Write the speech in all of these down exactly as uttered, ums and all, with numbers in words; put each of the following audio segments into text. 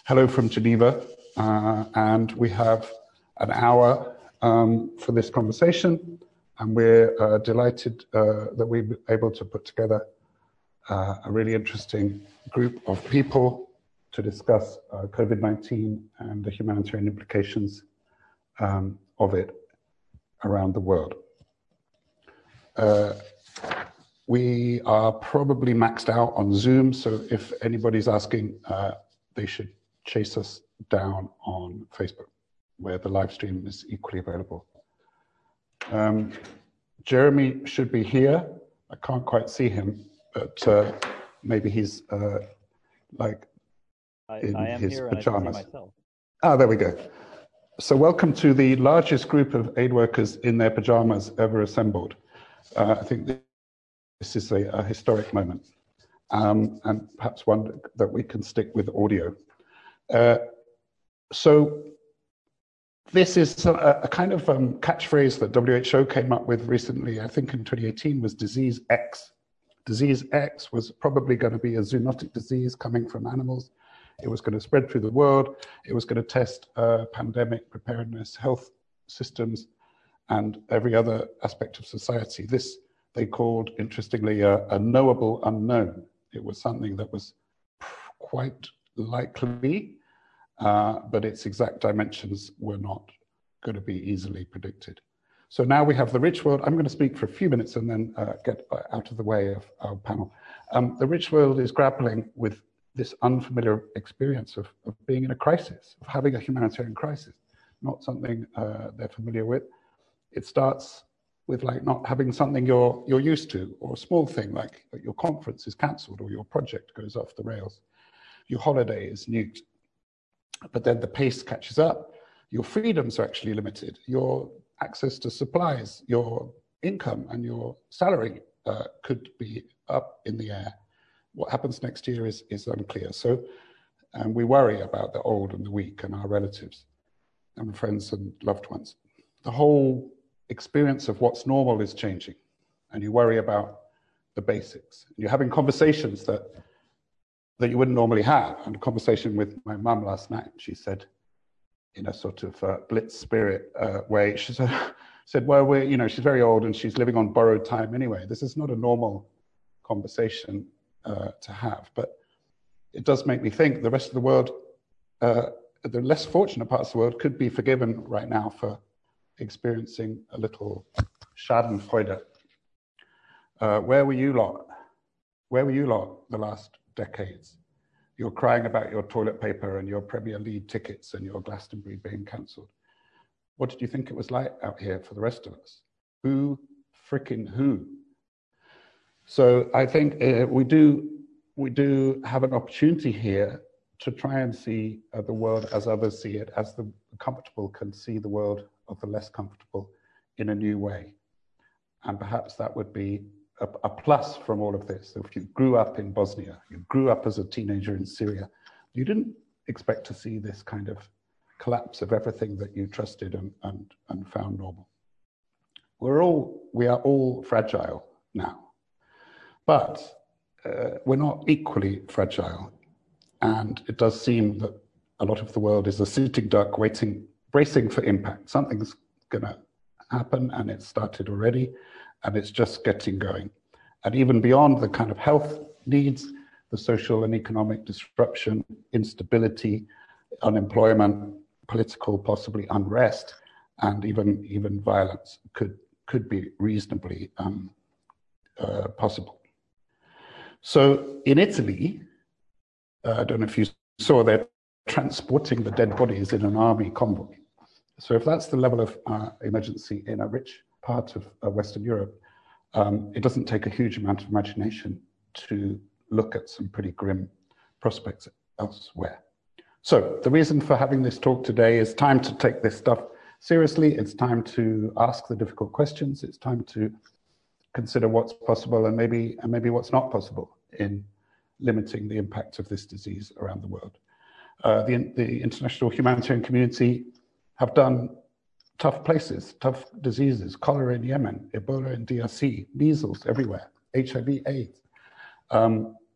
Hello from Geneva, uh, and we have an hour um, for this conversation, and we're uh, delighted uh, that we've been able to put together uh, a really interesting group of people to discuss uh, COVID nineteen and the humanitarian implications um, of it around the world. Uh, we are probably maxed out on Zoom, so if anybody's asking, uh, they should chase us down on Facebook, where the live stream is equally available. Um, Jeremy should be here. I can't quite see him, but uh, maybe he's uh, like I, in I am his here pajamas. And I can see myself. Ah, there we go. So welcome to the largest group of aid workers in their pajamas ever assembled. Uh, I think this is a, a historic moment, um, and perhaps one that we can stick with audio. Uh, so this is a, a kind of um, catchphrase that W H O came up with recently, I think in twenty eighteen, was Disease X. Disease X was probably going to be a zoonotic disease coming from animals. It was going to spread through the world. It was going to test uh, pandemic preparedness, health systems, and every other aspect of society. This they called, interestingly, a, a knowable unknown. It was something that was quite likely, uh, but its exact dimensions were not going to be easily predicted. So now we have the rich world. I'm going to speak for a few minutes and then uh, get out of the way of our panel. Um, the rich world is grappling with this unfamiliar experience of, of being in a crisis, of having a humanitarian crisis, not something uh, they're familiar with. It starts with like not having something you're, you're used to, or a small thing like your conference is cancelled or your project goes off the rails. Your holiday is nuked, but then the pace catches up. Your freedoms are actually limited. Your access to supplies, your income and your salary uh, could be up in the air. What happens next year is, is unclear. So um, we worry about the old and the weak and our relatives and friends and loved ones. The whole experience of what's normal is changing, and you worry about the basics. You're having conversations that that you wouldn't normally have. And a conversation with my mum last night, she said, in a sort of uh, blitz spirit uh, way, she said, said, well, we're, you know, she's very old and she's living on borrowed time anyway. This is not a normal conversation uh, to have, but it does make me think the rest of the world, uh, the less fortunate parts of the world could be forgiven right now for experiencing a little Schadenfreude. Uh, where were you lot? Where were you lot the last decades? You're crying about your toilet paper and your Premier League tickets and your Glastonbury being cancelled. What did you think it was like out here for the rest of us? Who frickin' who? So I think uh, we do we do have an opportunity here to try and see uh, the world as others see it, as the comfortable can see the world of the less comfortable in a new way. And perhaps that would be a, a plus from all of this. So if you grew up in Bosnia, you grew up as a teenager in Syria, you didn't expect to see this kind of collapse of everything that you trusted and, and, and found normal. We're all, we are all fragile now, but uh, we're not equally fragile. And it does seem that a lot of the world is a sitting duck waiting, bracing for impact. Something's gonna happen, and it's started already, and it's just getting going. And even beyond the kind of health needs, the social and economic disruption, instability, unemployment, political possibly unrest, and even, even violence could, could be reasonably um, uh, possible. So in Italy, uh, I don't know if you saw, they're transporting the dead bodies in an army convoy. So if that's the level of uh, emergency in a rich part of uh, Western Europe, um, it doesn't take a huge amount of imagination to look at some pretty grim prospects elsewhere. So the reason for having this talk today is time to take this stuff seriously. It's time to ask the difficult questions. It's time to consider what's possible and maybe, and maybe what's not possible in limiting the impact of this disease around the world. Uh, the, the international humanitarian community have done tough places, tough diseases, cholera in Yemen, Ebola in D R C, measles everywhere, H I V, AIDS. Um,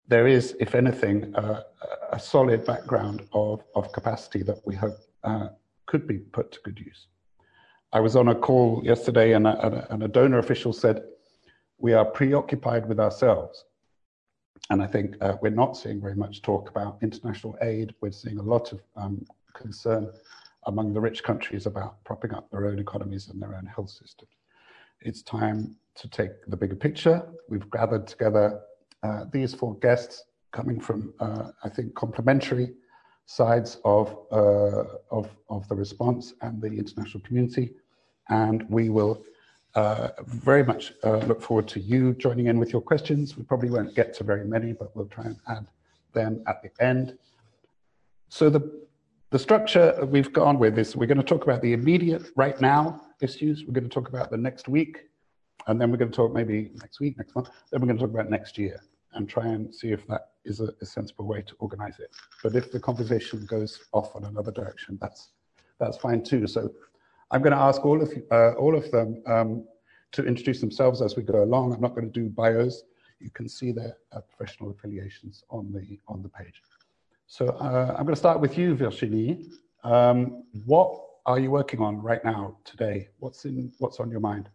there is, if anything, uh, a solid background of, of capacity that we hope uh, could be put to good use. I was on a call yesterday and a, and a donor official said, we are preoccupied with ourselves. And I think uh, we're not seeing very much talk about international aid. We're seeing a lot of um, concern among the rich countries about propping up their own economies and their own health systems. It's time to take the bigger picture. We've gathered together uh, these four guests coming from, uh, I think, complementary sides of, uh, of, of the response and the international community. And we will uh, very much uh, look forward to you joining in with your questions. We probably won't get to very many, but we'll try and add them at the end. So the, the structure we've gone with is we're going to talk about the immediate, right now issues. We're going to talk about the next week, and then we're going to talk maybe next week, next month. Then we're going to talk about next year and try and see if that is a, a sensible way to organize it. But if the conversation goes off on another direction, that's that's fine too. So I'm going to ask all of you, uh, all of them um, to introduce themselves as we go along. I'm not going to do bios. You can see their uh, professional affiliations on the on the page. So uh, I'm going to start with you, Virginie. Um, what are you working on right now today? What's in what's on your mind?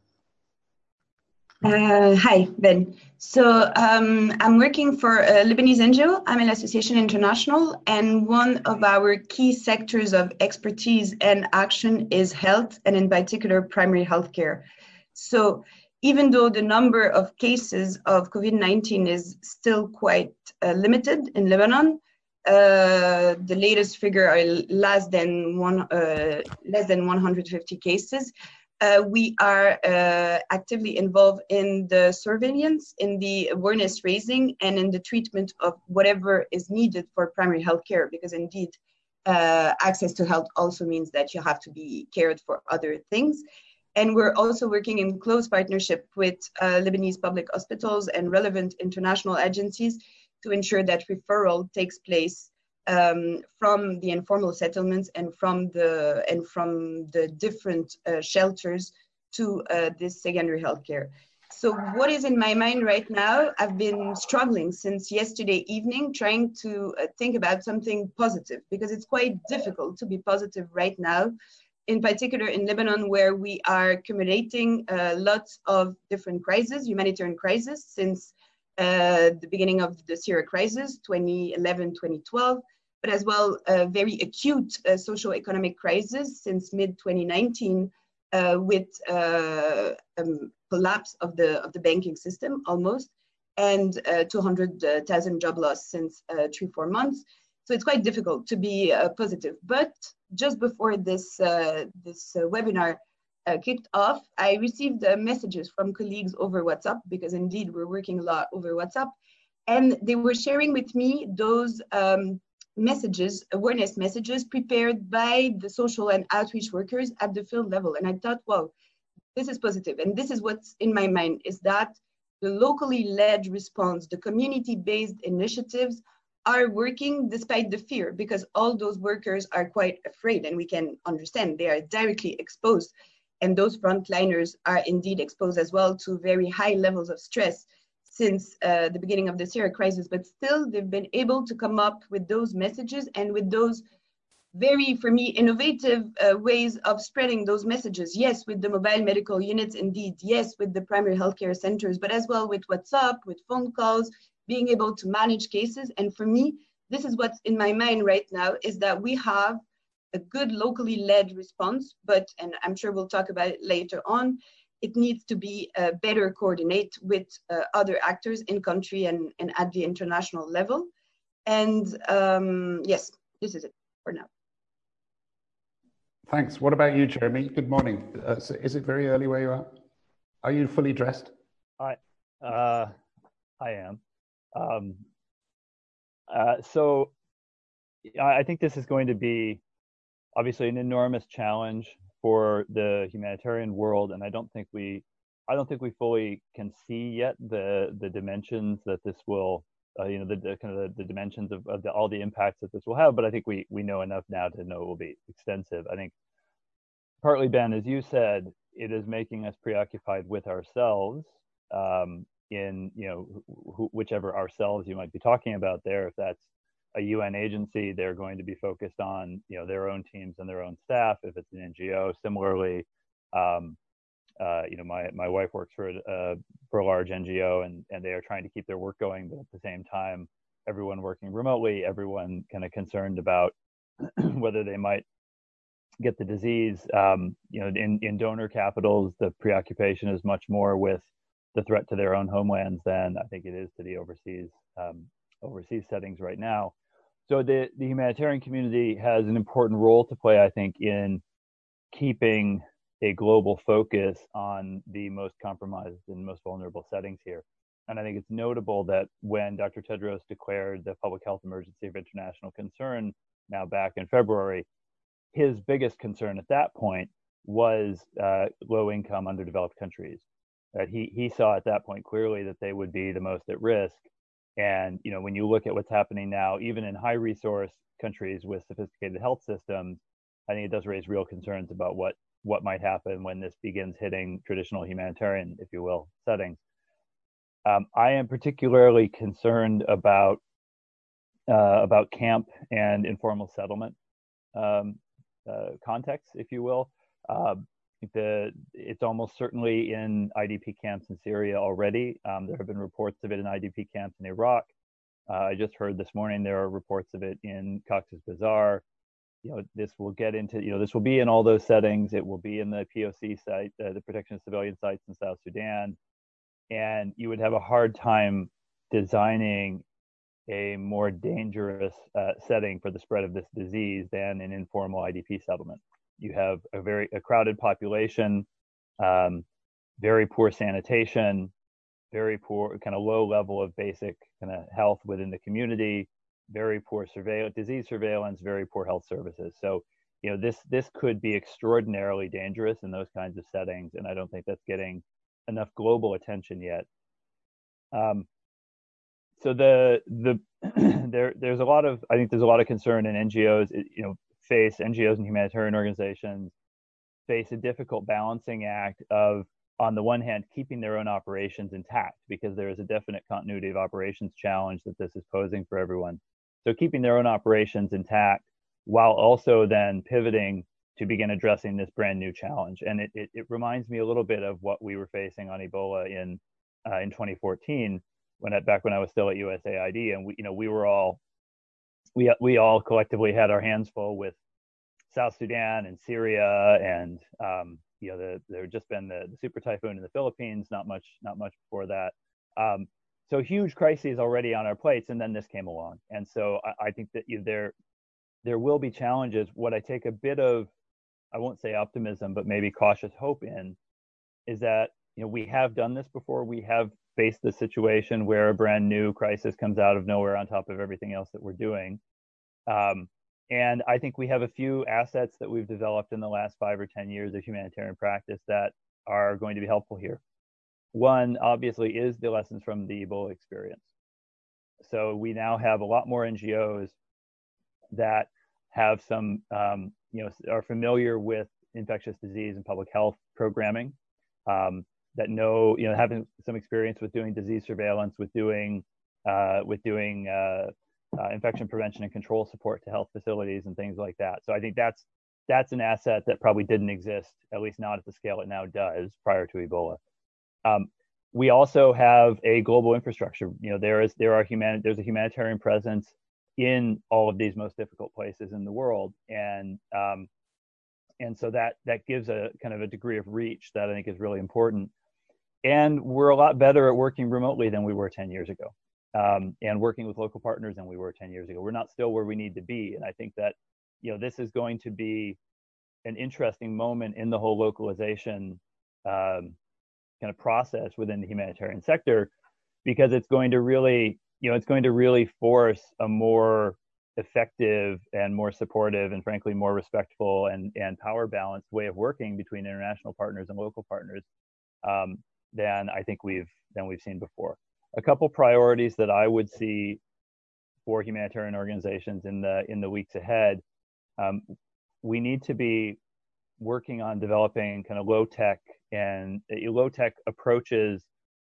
Uh, hi, Ben. So um, I'm working for uh, Lebanese N G O, Amel Association International, and one of our key sectors of expertise and action is health, and in particular, primary healthcare. So even though the number of cases of COVID nineteen is still quite uh, limited in Lebanon, uh, the latest figure are less than one, uh, less than one hundred fifty cases. Uh, we are uh, actively involved in the surveillance, in the awareness raising, and in the treatment of whatever is needed for primary health care, because indeed, uh, access to health also means that you have to be cared for other things. And we're also working in close partnership with uh, Lebanese public hospitals and relevant international agencies to ensure that referral takes place Um, from the informal settlements and from the and from the different uh, shelters to uh, this secondary healthcare. So what is in my mind right now? I've been struggling since yesterday evening, trying to uh, think about something positive, because it's quite difficult to be positive right now, in particular in Lebanon, where we are accumulating uh, lots of different crises, humanitarian crises, since uh, the beginning of the Syria crisis, twenty eleven, twenty twelve, but as well a very acute uh, socio-economic crisis since mid twenty nineteen uh, with uh, um, collapse of the, of the banking system almost, and uh, two hundred thousand job loss since uh, three, four months. So it's quite difficult to be uh, positive. But just before this, uh, this uh, webinar uh, kicked off, I received uh, messages from colleagues over WhatsApp, because indeed we're working a lot over WhatsApp. And they were sharing with me those um, messages, awareness messages prepared by the social and outreach workers at the field level. And I thought, wow, this is positive. And this is what's in my mind, is that the locally led response, the community-based initiatives are working despite the fear, because all those workers are quite afraid, and we can understand they are directly exposed. And those frontliners are indeed exposed as well to very high levels of stress since uh, the beginning of the Syria crisis, but still they've been able to come up with those messages and with those very, for me, innovative uh, ways of spreading those messages. Yes, with the mobile medical units, indeed. Yes, with the primary healthcare centers, but as well with WhatsApp, with phone calls, being able to manage cases. And for me, this is what's in my mind right now, is that we have a good locally led response, but, and I'm sure we'll talk about it later on, it needs to be uh, better coordinate with uh, other actors in country and, and at the international level. And um, yes, this is it for now. Thanks. What about you, Jeremy? Good morning. Uh, so is it very early where you are? Are you fully dressed? I, uh, I am. Um, uh, so I think this is going to be obviously an enormous challenge for the humanitarian world, and I don't think we, I don't think we fully can see yet the the dimensions that this will, uh, you know, the, the kind of the, the dimensions of, of the, all the impacts that this will have. But I think we we know enough now to know it will be extensive. I think partly, Ben, as you said, it is making us preoccupied with ourselves. Um, in, you know, wh- whichever ourselves you might be talking about there. If that's a U N agency, they're going to be focused on, you know, their own teams and their own staff. If it's an N G O, similarly, um, uh, you know, my, my wife works for a, for a large N G O, and, and they are trying to keep their work going, but at the same time, everyone working remotely, everyone kind of concerned about whether they might get the disease. Um, you know, in, in donor capitals, the preoccupation is much more with the threat to their own homelands than I think it is to the overseas um, overseas settings right now. So the, the humanitarian community has an important role to play, I think, in keeping a global focus on the most compromised and most vulnerable settings here. And I think it's notable that when Doctor Tedros declared the public health emergency of international concern now back in February, his biggest concern at that point was uh, low-income, underdeveloped countries. That he he saw at that point clearly that they would be the most at risk. And you know, when you look at what's happening now, even in high-resource countries with sophisticated health systems, I think it does raise real concerns about what what might happen when this begins hitting traditional humanitarian, if you will, settings. Um, I am particularly concerned about uh, about camp and informal settlement um, uh, context, if you will. Uh, the, it's almost certainly in I D P camps in Syria already. Um, there have been reports of it in I D P camps in Iraq. Uh, I just heard this morning there are reports of it in Cox's Bazar. You know, this will get into, you know, this will be in all those settings. It will be in the P O C site, uh, the protection of civilian sites in South Sudan. And you would have a hard time designing a more dangerous uh, setting for the spread of this disease than an informal I D P settlement. You have a very a crowded population, um, very poor sanitation, very poor, kind of low level of basic kind of health within the community, very poor surveillance, disease surveillance, very poor health services. So, you know, this this could be extraordinarily dangerous in those kinds of settings, and I don't think that's getting enough global attention yet. Um, so the the there there's a lot of I think there's a lot of concern in N G Os. You know, face N G Os and humanitarian organizations face a difficult balancing act of, on the one hand, keeping their own operations intact, because there is a definite continuity of operations challenge that this is posing for everyone. So keeping their own operations intact while also then pivoting to begin addressing this brand new challenge. And it, it, it reminds me a little bit of what we were facing on Ebola in uh, in twenty fourteen, when at, back when I was still at U S A I D, and we you know we were all we we all collectively had our hands full with South Sudan and Syria, and um, you know the, there had just been the, the super typhoon in the Philippines, not much not much before that. Um, so huge crises already on our plates, and then this came along, and so I, I think that you, there there will be challenges. What I take a bit of, I won't say optimism, but maybe cautious hope in, is that you know we have done this before. We have faced the situation where a brand new crisis comes out of nowhere on top of everything else that we're doing. Um, and I think we have a few assets that we've developed in the last five or ten years of humanitarian practice that are going to be helpful here. One, obviously, is the lessons from the Ebola experience. So we now have a lot more N G Os that have some, um, you know, are familiar with infectious disease and public health programming, um, that know, you know, having some experience with doing disease surveillance, with doing, uh, with doing uh, uh, infection prevention and control support to health facilities and things like that. So I think that's that's an asset that probably didn't exist, at least not at the scale it now does, prior to Ebola. Um, we also have a global infrastructure. You know, there is there are human there's a humanitarian presence in all of these most difficult places in the world, and um, and so that that gives a kind of a degree of reach that I think is really important. And we're a lot better at working remotely than we were ten years ago, um, and working with local partners than we were ten years ago. We're not still where we need to be, and I think that you know this is going to be an interesting moment in the whole localization um, kind of process within the humanitarian sector, because it's going to really you know it's going to really force a more effective and more supportive and frankly more respectful and and power balanced way of working between international partners and local partners um, than I think we've than we've seen before. A couple priorities that I would see for humanitarian organizations in the in the weeks ahead. Um, we need to be working on developing kind of low tech and uh, low tech approaches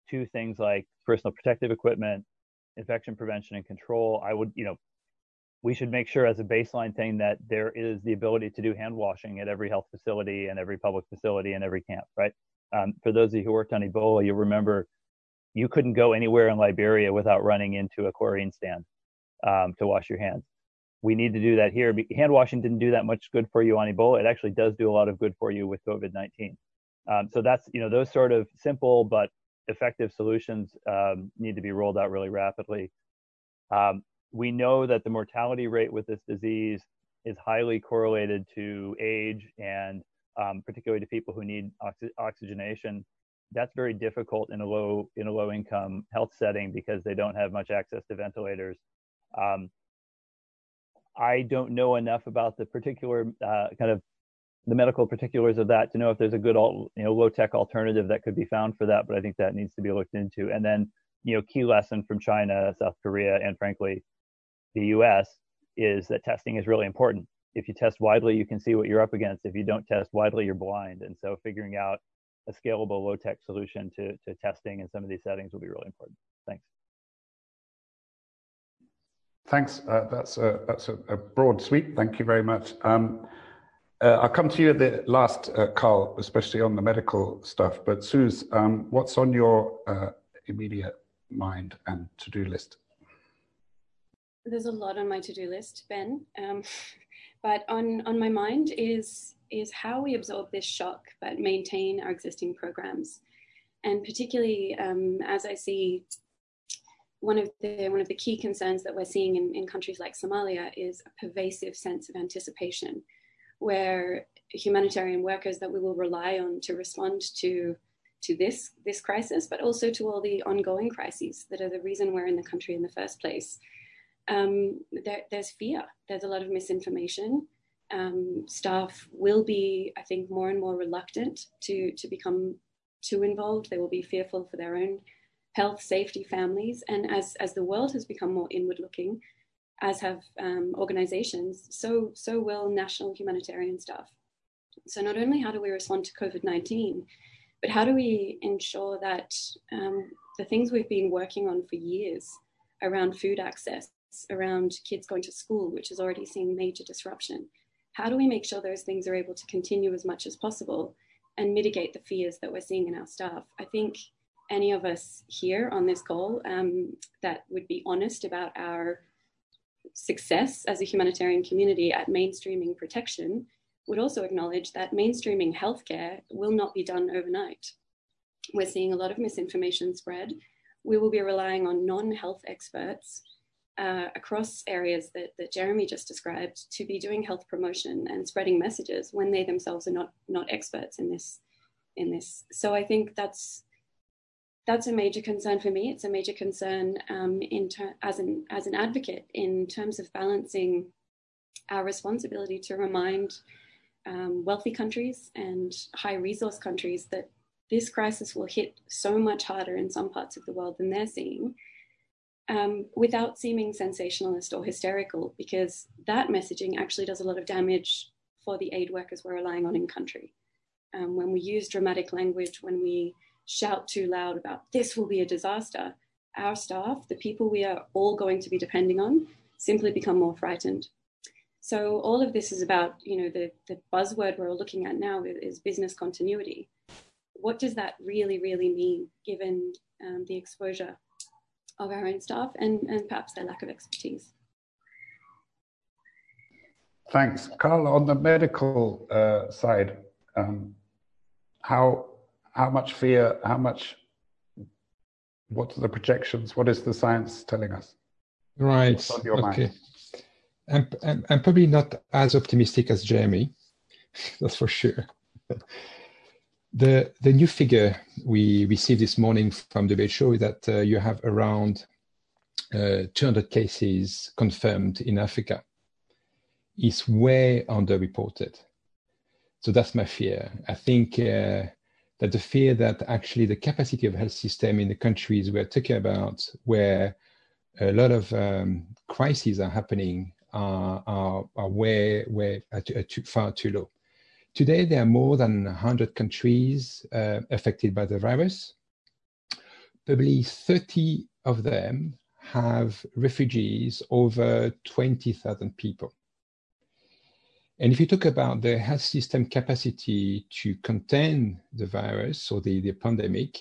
to things like personal protective equipment, infection prevention and control, I would, you know, we should make sure as a baseline thing that there is the ability to do hand washing at every health facility and every public facility and every camp, right? Um, for those of you who worked on Ebola, you'll remember you couldn't go anywhere in Liberia without running into a chlorine stand um, to wash your hands. We need to do that here. Hand washing didn't do that much good for you on Ebola. It actually does do a lot of good for you with COVID nineteen. Um, so that's, you know, those sort of simple but effective solutions um, need to be rolled out really rapidly. Um, we know that the mortality rate with this disease is highly correlated to age and um, particularly to people who need oxy oxygenation. That's very difficult in a low in a low income health setting because they don't have much access to ventilators. Um, I don't know enough about the particular uh, kind of the medical particulars of that to know if there's a good, you know, low-tech alternative that could be found for that, but I think that needs to be looked into. And then, you know, key lesson from China, South Korea, and frankly, the U S is that testing is really important. If you test widely, you can see what you're up against. If you don't test widely, you're blind. And so figuring out a scalable low-tech solution to, to testing in some of these settings will be really important. Thanks. Thanks. Uh, that's a, that's a, a broad sweep. Thank you very much. Um, uh, I'll come to you at the last, uh, Carl, especially on the medical stuff. But Suze, um, what's on your uh, immediate mind and to-do list? There's a lot on my to-do list, Ben. Um, but on, on my mind is, is how we absorb this shock but maintain our existing programs. And particularly um, as I see one of the one of the key concerns that we're seeing in, in countries like Somalia is a pervasive sense of anticipation, where humanitarian workers that we will rely on to respond to to this this crisis, but also to all the ongoing crises that are the reason we're in the country in the first place. Um, there, there's fear. There's a lot of misinformation. Um, staff will be, I think, more and more reluctant to to become too involved. They will be fearful for their own health, safety, families. And as, as the world has become more inward looking, as have um, organizations, so, so will national humanitarian staff. So not only how do we respond to COVID nineteen, but how do we ensure that um, the things we've been working on for years around food access, around kids going to school, which is already seeing major disruption, how do we make sure those things are able to continue as much as possible and mitigate the fears that we're seeing in our staff? I think any of us here on this call um, that would be honest about our success as a humanitarian community at mainstreaming protection would also acknowledge that mainstreaming healthcare will not be done overnight. We're seeing a lot of misinformation spread. We will be relying on non-health experts uh, across areas that, that Jeremy just described to be doing health promotion and spreading messages when they themselves are not, not experts in this, in this. So I think that's That's a major concern for me. It's a major concern um, in as, an, as an advocate in terms of balancing our responsibility to remind um, wealthy countries and high resource countries that this crisis will hit so much harder in some parts of the world than they're seeing, um, without seeming sensationalist or hysterical, because that messaging actually does a lot of damage for the aid workers we're relying on in country. Um, when we use dramatic language, when we shout too loud about this will be a disaster, our staff, the people we are all going to be depending on, simply become more frightened. So all of this is about, you know, the, the buzzword we're looking at now is, is business continuity. What does that really, really mean given um, the exposure of our own staff and, and perhaps their lack of expertise? Thanks. Carl, on the medical uh, side, um, how How much fear, how much, what are the projections? What is the science telling us? Right, okay. I'm, I'm, I'm probably not as optimistic as Jeremy, that's for sure. The, the new figure we received this morning from W H O is that uh, you have around uh, two hundred cases confirmed in Africa. It's way underreported. So that's my fear. I think uh, that the fear that actually the capacity of health system in the countries we're talking about, where a lot of um, crises are happening, are, are, are way, way are too, are too, far too low. Today, there are more than one hundred countries uh, affected by the virus. probably thirty of them have refugees, over twenty thousand people. And if you talk about the health system capacity to contain the virus or the, the pandemic,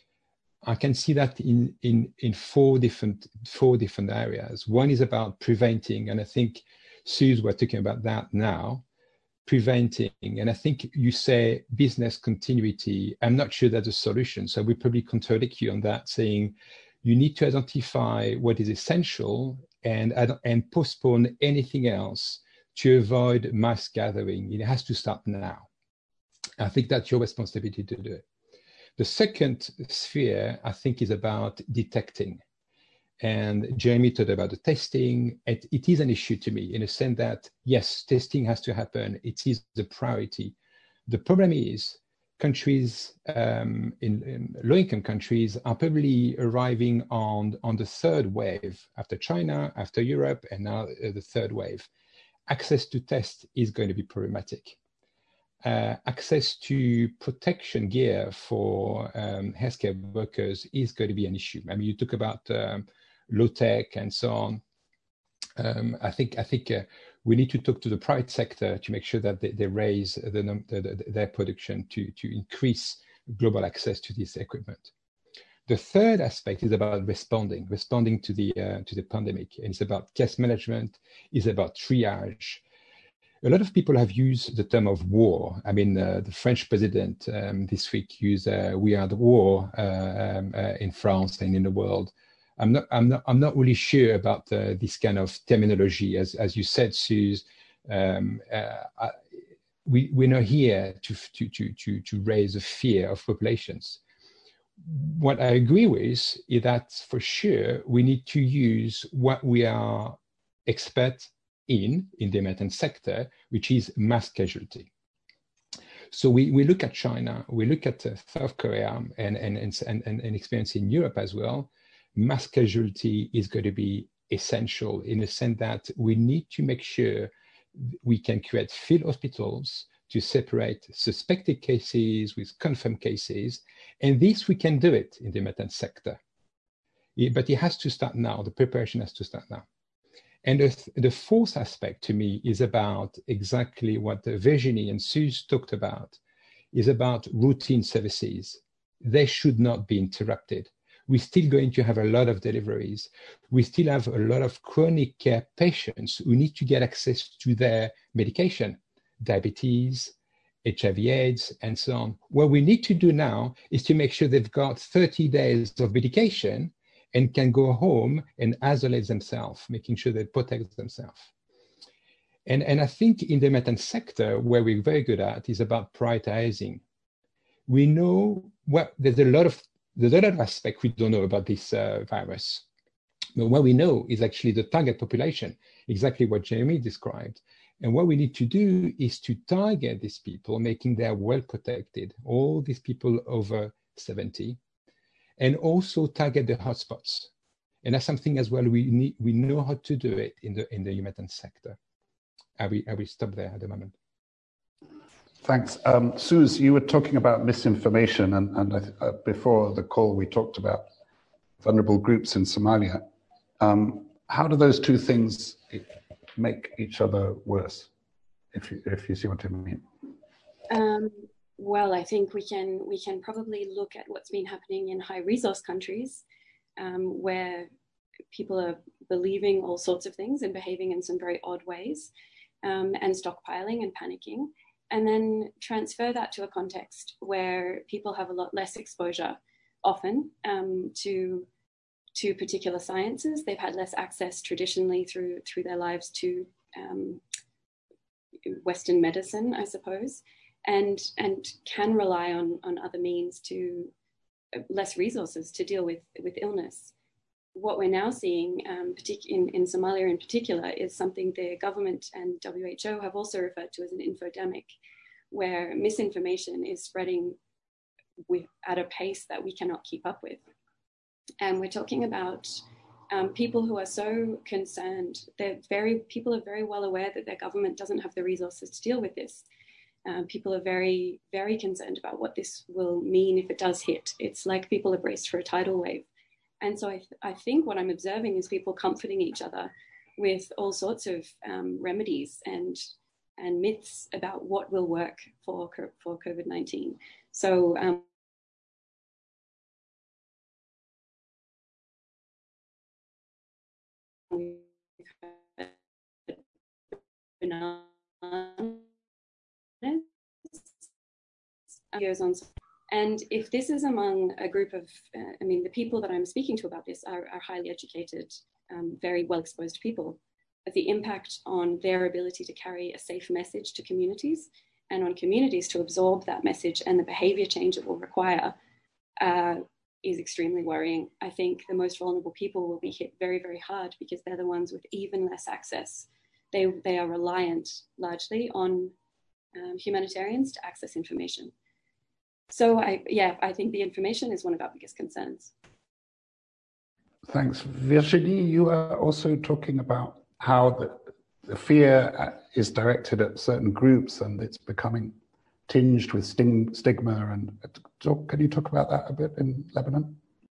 I can see that in, in, in four different, four different areas. One is about preventing, and I think Suze, we're talking about that now, preventing. And I think you say business continuity. I'm not sure that's a solution. So we probably contradict you on that, saying you need to identify what is essential and, and postpone anything else to avoid mass gathering. It has to start now. I think that's your responsibility to do it. The second sphere, I think, is about detecting. And Jeremy talked about the testing. It, it is an issue to me in a sense that, yes, testing has to happen. It is the priority. The problem is countries um, in, in low-income countries are probably arriving on, on the third wave after China, after Europe, and now uh, the third wave. Access to tests is going to be problematic. Uh, access to protection gear for um, healthcare workers is going to be an issue. I mean, you talk about um, low tech and so on. Um, I think I think uh, we need to talk to the private sector to make sure that they, they raise the, the, the, their production to, to increase global access to this equipment. The third aspect is about responding, responding to the uh, to the pandemic, and it's about case management. It's about triage. A lot of people have used the term of war. I mean, uh, the French president um, this week used uh, "we are the war" uh, um, uh, in France and in the world. I'm not, I'm not, I'm not really sure about uh, this kind of terminology. As as you said, Suze, um, uh, I, we we're not here to to to to to raise the fear of populations. What I agree with is that for sure we need to use what we are expert in, in the emergent sector, which is mass casualty. So we, we look at China, we look at uh, South Korea and, and, and, and, and experience in Europe as well. Mass casualty is going to be essential in the sense that we need to make sure we can create field hospitals to separate suspected cases with confirmed cases. And this, we can do it in the emergent sector. It, but it has to start now. The preparation has to start now. And the, the fourth aspect to me is about exactly what Virginie and Suze talked about, is about routine services. They should not be interrupted. We're still going to have a lot of deliveries. We still have a lot of chronic care patients who need to get access to their medication, diabetes, H I V AIDS, and so on. What we need to do now is to make sure they've got thirty days of medication and can go home and isolate themselves, making sure they protect themselves. And, and I think in the emergent sector, where we're very good at is about prioritizing. We know, well, there's a lot of, there's a lot of aspects we don't know about this uh, virus. But what we know is actually the target population, exactly what Jeremy described. And what we need to do is to target these people, making them well protected, all these people over seventy, and also target the hotspots. And that's something as well we need, we know how to do it in the in the emergent sector. I will, I will stop there at the moment. Thanks. Um, Suze, you were talking about misinformation, and, and uh, before the call we talked about vulnerable groups in Somalia. Um, how do those two things make each other worse, if you, if you see what I mean? Um, well, I think we can we can probably look at what's been happening in high resource countries, um, where people are believing all sorts of things and behaving in some very odd ways, um, and stockpiling and panicking, and then transfer that to a context where people have a lot less exposure often um, to to particular sciences. They've had less access traditionally through through their lives to um, Western medicine, I suppose, and and can rely on on other means to uh, less resources to deal with with illness. What we're now seeing, um, partic- in, in Somalia in particular, is something the government and W H O have also referred to as an infodemic, where misinformation is spreading with, at a pace that we cannot keep up with. And we're talking about um, people who are so concerned. They're very, people are very well aware that their government doesn't have the resources to deal with this. Um, people are very, very concerned about what this will mean if it does hit. It's like people are braced for a tidal wave. And so I, th I think what I'm observing is people comforting each other with all sorts of um, remedies and, and myths about what will work for, for COVID nineteen. So um, goes on. And if this is among a group of, uh, I mean, the people that I'm speaking to about this are, are highly educated, um, very well-exposed people, but the impact on their ability to carry a safe message to communities and on communities to absorb that message and the behavior change it will require uh, is extremely worrying. I think the most vulnerable people will be hit very, very hard because they're the ones with even less access. They, they are reliant largely on um, humanitarians to access information. So I, yeah, I think the information is one of our biggest concerns. Thanks. Virginie, you are also talking about how the, the fear is directed at certain groups and it's becoming tinged with sting, stigma. And talk, can you talk about that a bit in Lebanon?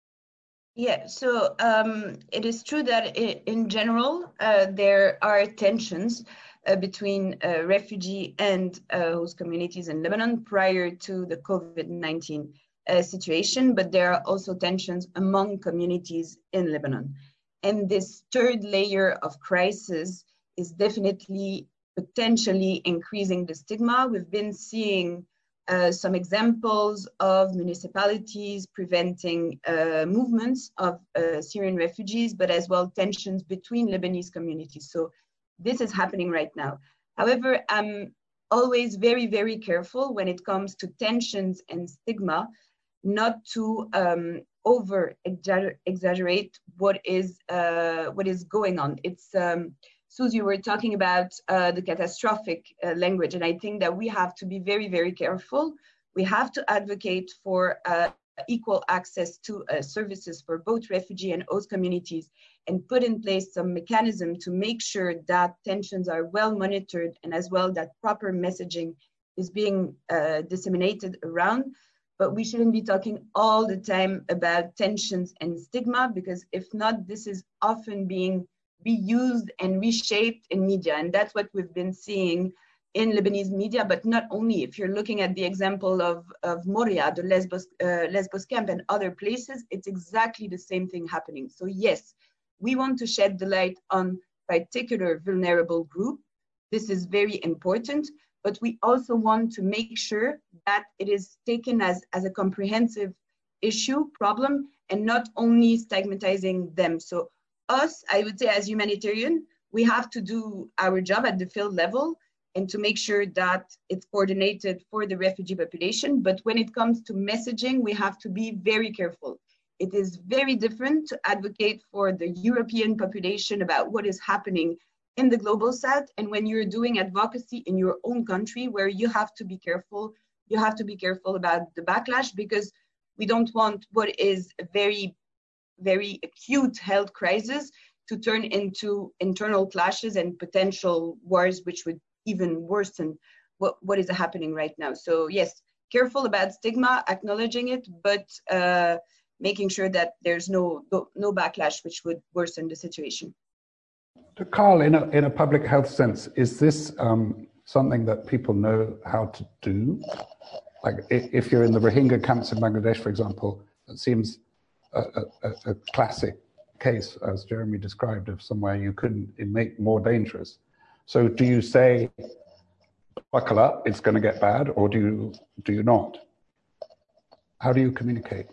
Yeah, so um, it is true that in, in general, uh, there are tensions uh, between uh, refugee and uh, host communities in Lebanon prior to the COVID nineteen uh, situation, but there are also tensions among communities in Lebanon. And this third layer of crisis is definitely potentially increasing the stigma. We've been seeing Uh, some examples of municipalities preventing uh, movements of uh, Syrian refugees, but as well tensions between Lebanese communities. So this is happening right now. However, I'm always very, very careful when it comes to tensions and stigma, not to um, over exaggerate what is, uh, what is going on. It's, um, Susie, you were talking about uh, the catastrophic uh, language, and I think that we have to be very, very careful. We have to advocate for uh, equal access to uh, services for both refugee and host communities and put in place some mechanism to make sure that tensions are well monitored and as well that proper messaging is being uh, disseminated around. But we shouldn't be talking all the time about tensions and stigma, because if not, this is often being reused and reshaped in media. And that's what we've been seeing in Lebanese media, but not only. If you're looking at the example of, of Moria, the Lesbos, uh, Lesbos camp and other places, it's exactly the same thing happening. So yes, we want to shed the light on particular vulnerable group. This is very important, but we also want to make sure that it is taken as, as a comprehensive issue, problem, and not only stigmatizing them. So us, I would say as humanitarian, we have to do our job at the field level and to make sure that it's coordinated for the refugee population. But when it comes to messaging, we have to be very careful. It is very different to advocate for the European population about what is happening in the global south. And when you're doing advocacy in your own country, where you have to be careful, you have to be careful about the backlash, because we don't want what is a very very acute health crisis to turn into internal clashes and potential wars, which would even worsen what, what is happening right now. So yes, careful about stigma, acknowledging it, but uh, making sure that there's no, no backlash which would worsen the situation. Carl, in a, in a public health sense, is this um, something that people know how to do? Like if you're in the Rohingya camps in Bangladesh, for example, it seems A, a, a classic case, as Jeremy described, of somewhere you couldn't make more dangerous. So do you say, buckle up, it's going to get bad, or do you, do you not? How do you communicate?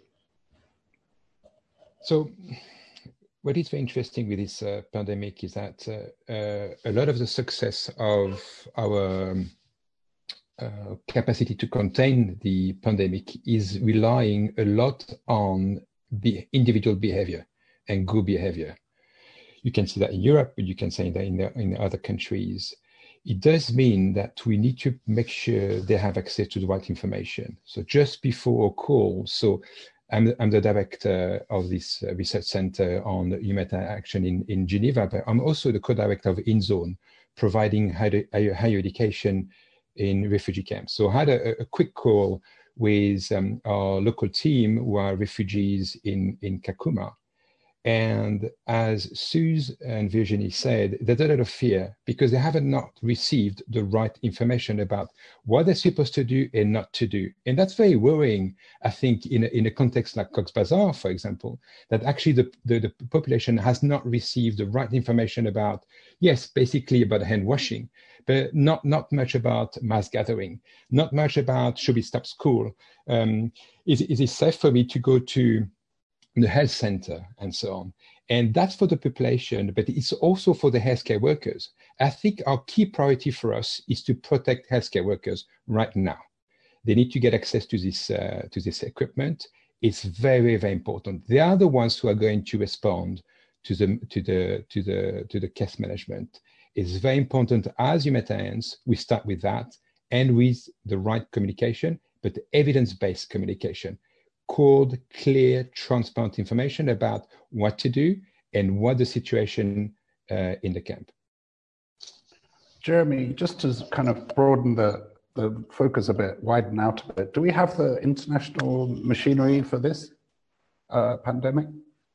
So what is very interesting with this uh, pandemic is that uh, uh, a lot of the success of our um, uh, capacity to contain the pandemic is relying a lot on Be individual behavior and group behavior. You can see that in Europe, but you can say that in, the, in other countries. It does mean that we need to make sure they have access to the right information. So just before a call, so I'm, I'm the director of this research center on humanitarian action in, in Geneva, but I'm also the co-director of InZone, providing higher, higher education in refugee camps. So I had a, a quick call with um, our local team who are refugees in, in Kakuma. And as Suze and Virginie said, there's a lot of fear because they haven't not received the right information about what they're supposed to do and not to do. And that's very worrying, I think, in a, in a context like Cox's Bazar, for example, that actually the, the, the population has not received the right information about, yes, basically about hand washing, but not, not much about mass gathering, not much about should we stop school? Um, is, is it safe for me to go to the health center and so on? And that's for the population, but it's also for the healthcare workers. I think our key priority for us is to protect healthcare workers right now. They need to get access to this, uh, to this equipment. It's very, very important. They are the ones who are going to respond to the, to the, to the, to the case management. It's very important as humanitarians, we start with that and with the right communication, but evidence-based communication. Called, clear, transparent information about what to do and what the situation uh, in the camp. Jeremy, just to kind of broaden the, the focus a bit, widen out a bit, do we have the international machinery for this uh, pandemic?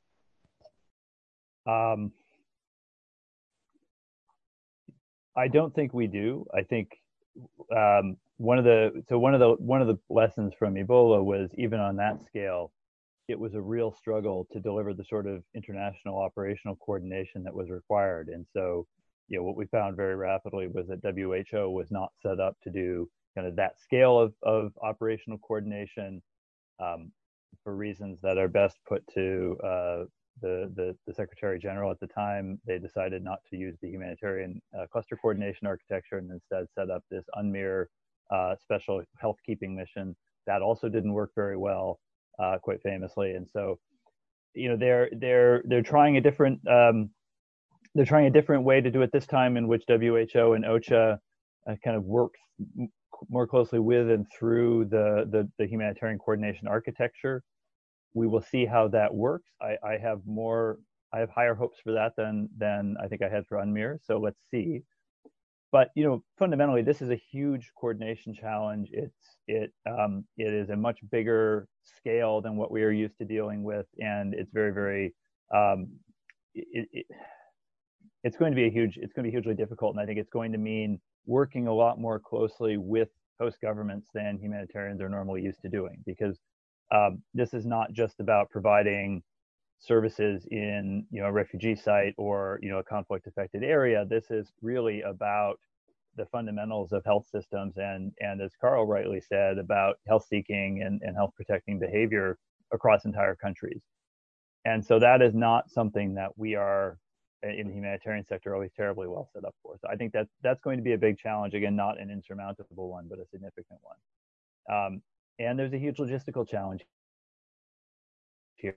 Um, I don't think we do. I think um, one of the so one of the one of the lessons from Ebola was, even on that scale, it was a real struggle to deliver the sort of international operational coordination that was required. And so, you know, what we found very rapidly was that W H O was not set up to do kind of that scale of, of operational coordination um, for reasons that are best put to uh, the, the, the Secretary General at the time. They decided not to use the humanitarian uh, cluster coordination architecture and instead set up this UNMIR uh, special health keeping mission. That also didn't work very well, uh, quite famously. And so, you know, they're they're they're trying a different um, they're trying a different way to do it this time, in which W H O and OCHA uh, kind of work more closely with and through the, the the humanitarian coordination architecture. We will see how that works. I, I have more, I have higher hopes for that than than I think I had for UNMIR. So let's see. But you know, fundamentally, this is a huge coordination challenge. It's it um, it is a much bigger scale than what we are used to dealing with, and it's very very um, it, it, it's going to be a huge it's going to be hugely difficult, and I think it's going to mean working a lot more closely with host governments than humanitarians are normally used to doing, because um, this is not just about providing services in, you know, a refugee site or, you know, a conflict affected area. This is really about the fundamentals of health systems and, and as Carl rightly said, about health seeking and, and health protecting behavior across entire countries. And so that is not something that we are in the humanitarian sector always terribly well set up for. So I think that that's going to be a big challenge. Again, not an insurmountable one, but a significant one. Um, and there's a huge logistical challenge here.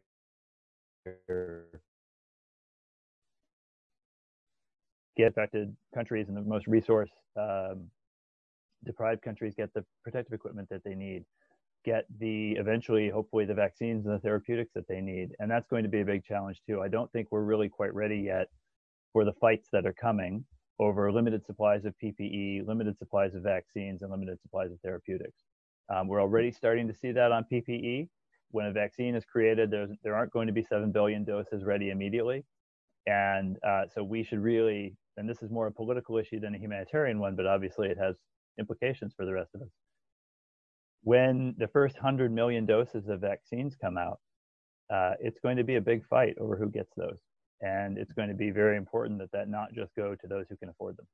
Get affected countries and the most resource um, deprived countries get the protective equipment that they need, get the eventually hopefully the vaccines and the therapeutics that they need, and that's going to be a big challenge too. I don't think we're really quite ready yet for the fights that are coming over limited supplies of P P E, limited supplies of vaccines, and limited supplies of therapeutics. Um, we're already starting to see that on P P E. When a vaccine is created, there's, there aren't going to be seven billion doses ready immediately. And uh, so we should really, and this is more a political issue than a humanitarian one, but obviously it has implications for the rest of us. When the first one hundred million doses of vaccines come out, uh, it's going to be a big fight over who gets those. And it's going to be very important that that not just go to those who can afford them.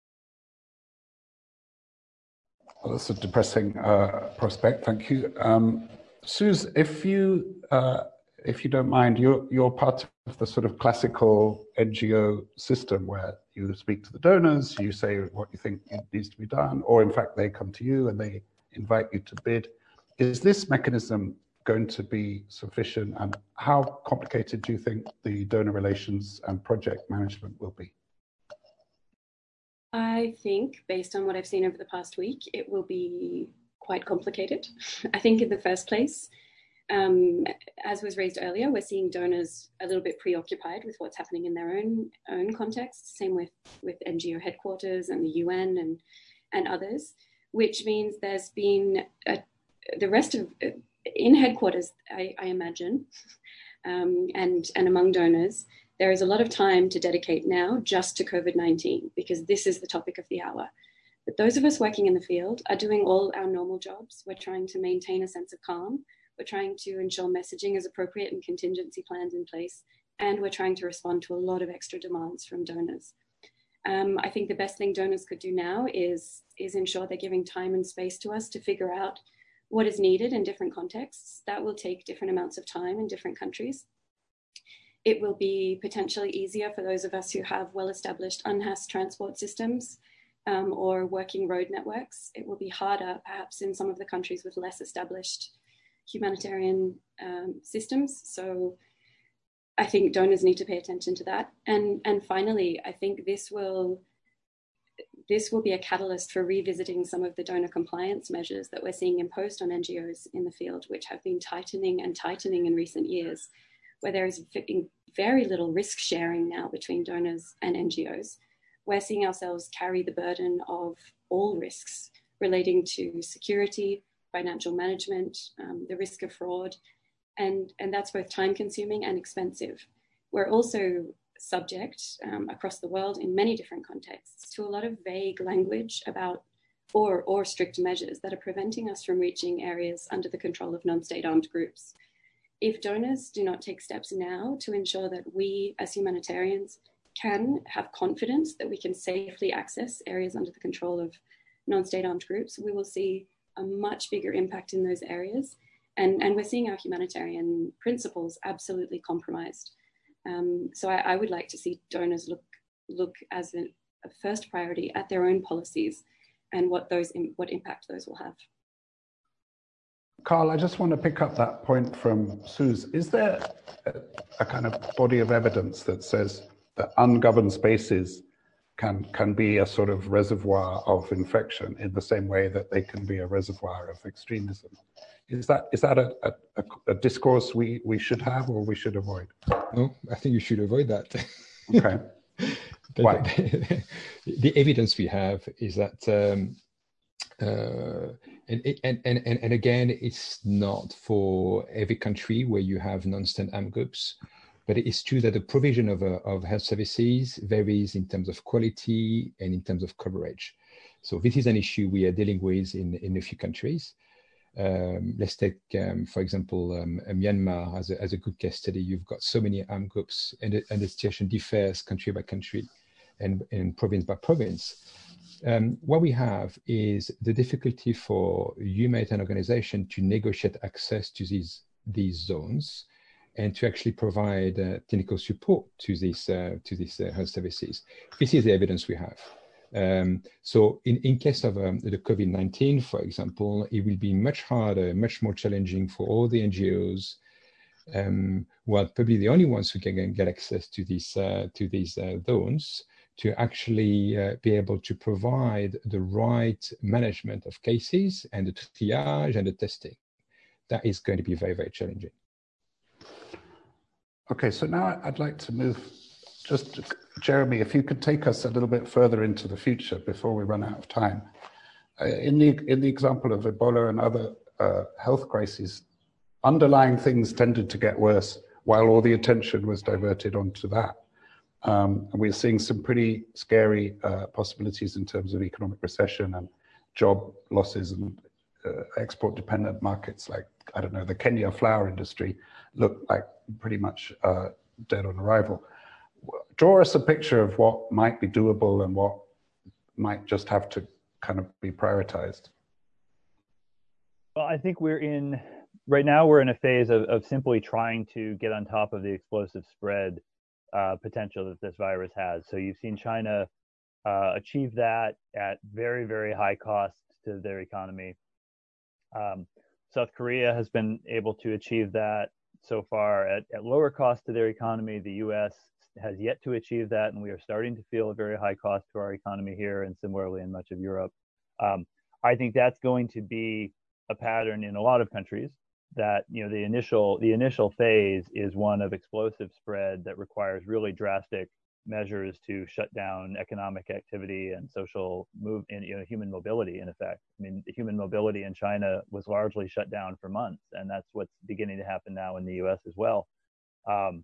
Well, that's a depressing uh, prospect, thank you. Um, Suze, if you uh, if you don't mind, you're you're part of the sort of classical N G O system where you speak to the donors, you say what you think needs to be done, or in fact they come to you and they invite you to bid. Is this mechanism going to be sufficient, and how complicated do you think the donor relations and project management will be? I think, based on what I've seen over the past week, it will be quite complicated. I think in the first place, um, as was raised earlier, we're seeing donors a little bit preoccupied with what's happening in their own own context. Same with, with N G O headquarters and the U N and, and others. which means there's been a, the rest of, in headquarters, I, I imagine, um, and, and among donors, there is a lot of time to dedicate now just to COVID nineteen, because this is the topic of the hour. But those of us working in the field are doing all our normal jobs. We're trying to maintain a sense of calm. We're trying to ensure messaging is appropriate and contingency plans in place. And we're trying to respond to a lot of extra demands from donors. Um, I think the best thing donors could do now is, is ensure they're giving time and space to us to figure out what is needed in different contexts. That will take different amounts of time in different countries. It will be potentially easier for those of us who have well-established U N H A S transport systems um, or working road networks. It will be harder, perhaps, in some of the countries with less established humanitarian um, systems. So I think donors need to pay attention to that. And, and finally, I think this will, this will be a catalyst for revisiting some of the donor compliance measures that we're seeing imposed on N G Os in the field, which have been tightening and tightening in recent years, where there is very little risk sharing now between donors and N G Os. We're seeing ourselves carry the burden of all risks relating to security, financial management, um, the risk of fraud, and, and that's both time consuming and expensive. We're also subject um, across the world in many different contexts to a lot of vague language about or, or strict measures that are preventing us from reaching areas under the control of non-state armed groups. If donors do not take steps now to ensure that we as humanitarians can have confidence that we can safely access areas under the control of non-state armed groups, we will see a much bigger impact in those areas. And, and we're seeing our humanitarian principles absolutely compromised. Um, so I, I would like to see donors look, look as a, a first priority at their own policies and what, those, what impact those will have. Carl, I just want to pick up that point from Suze. Is there a, a kind of body of evidence that says that ungoverned spaces can, can be a sort of reservoir of infection in the same way that they can be a reservoir of extremism? Is that, is that a, a, a discourse we, we should have or we should avoid? No, I think you should avoid that. Okay. Why? The, the evidence we have is that um, Uh, and, and, and, and again, it's not for every country where you have non-state armed groups, but it's true that the provision of, uh, of health services varies in terms of quality and in terms of coverage. So this is an issue we are dealing with in, in a few countries. Um, let's take, um, for example, um, Myanmar as a, as a good case study. You've got so many armed groups, and the, and the situation differs country by country and, and province by province. Um, what we have is the difficulty for humanitarian organizations to negotiate access to these, these zones and to actually provide uh, clinical support to these, uh, to these uh, health services. This is the evidence we have. Um, so in, in case of um, the COVID nineteen, for example, it will be much harder, much more challenging for all the N G Os, um, who are probably the only ones who can get access to these, uh, to these uh, zones, to actually uh, be able to provide the right management of cases and the triage and the testing. That is going to be very, very challenging. Okay, so now I'd like to move, just Jeremy, if you could take us a little bit further into the future before we run out of time. Uh, in, the, in the example of Ebola and other uh, health crises, underlying things tended to get worse while all the attention was diverted onto that. Um, and we're seeing some pretty scary uh, possibilities in terms of economic recession and job losses, and uh, export-dependent markets like, I don't know, the Kenya flour industry look like pretty much uh, dead on arrival. Draw us a picture of what might be doable and what might just have to kind of be prioritized. Well, I think we're in, right now we're in a phase of, of simply trying to get on top of the explosive spread Uh, potential that this virus has. So you've seen China uh, achieve that at very, very high cost to their economy. Um, South Korea has been able to achieve that so far at, at lower cost to their economy. The U S has yet to achieve that, and we are starting to feel a very high cost to our economy here, and similarly in much of Europe. Um, I think that's going to be a pattern in a lot of countries, that, you know, the initial the initial phase is one of explosive spread that requires really drastic measures to shut down economic activity and social move and you know, human mobility, in effect. I mean, the human mobility in China was largely shut down for months, and that's what's beginning to happen now in the U S as well. Um,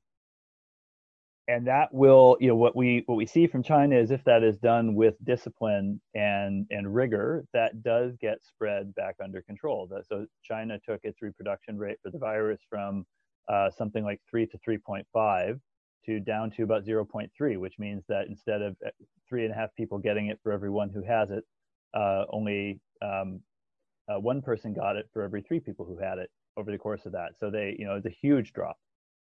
and that will, you know, what we what we see from China is if that is done with discipline and and rigor, that does get spread back under control. So China took its reproduction rate for the virus from uh, something like three to three point five to down to about zero point three, which means that instead of three and a half people getting it for every one who has it, uh, only um, uh, one person got it for every three people who had it over the course of that. So they, you know, it's a huge drop.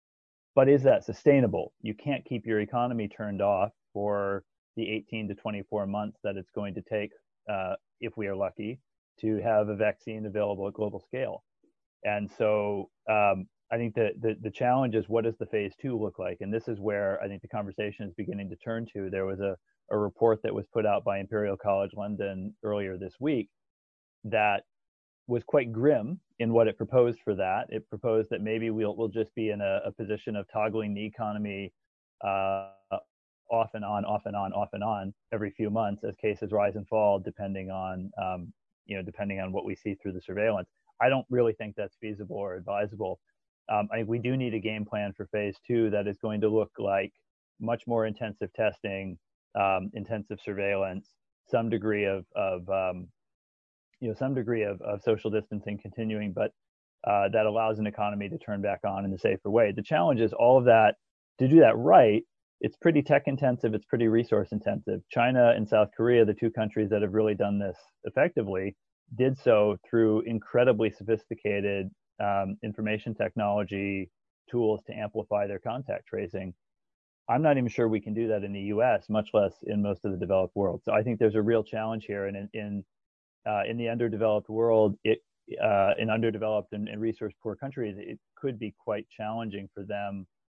But is that sustainable? You can't keep your economy turned off for the eighteen to twenty-four months that it's going to take, uh, if we are lucky, to have a vaccine available at global scale. And so um, I think that the, the challenge is, what does the phase two look like? And this is where I think the conversation is beginning to turn to. There was a, a report that was put out by Imperial College London earlier this week that was quite grim in what it proposed for that. It proposed that maybe we'll, we'll just be in a, a position of toggling the economy uh, off and on, off and on, off and on every few months as cases rise and fall, depending on, um, you know, depending on what we see through the surveillance. I don't really think that's feasible or advisable. Um, I think we do need a game plan for phase two that is going to look like much more intensive testing, um, intensive surveillance, some degree of, of um, you know, some degree of, of social distancing continuing, but uh, that allows an economy to turn back on in a safer way. The challenge is all of that, to do that right, it's pretty tech intensive, it's pretty resource intensive. China and South Korea, the two countries that have really done this effectively, did so through incredibly sophisticated um, information technology tools to amplify their contact tracing. I'm not even sure we can do that in the U S, much less in most of the developed world. So I think there's a real challenge here. And in, in Uh, in the underdeveloped world, it uh, in underdeveloped and, and resource-poor countries, it could be quite challenging for them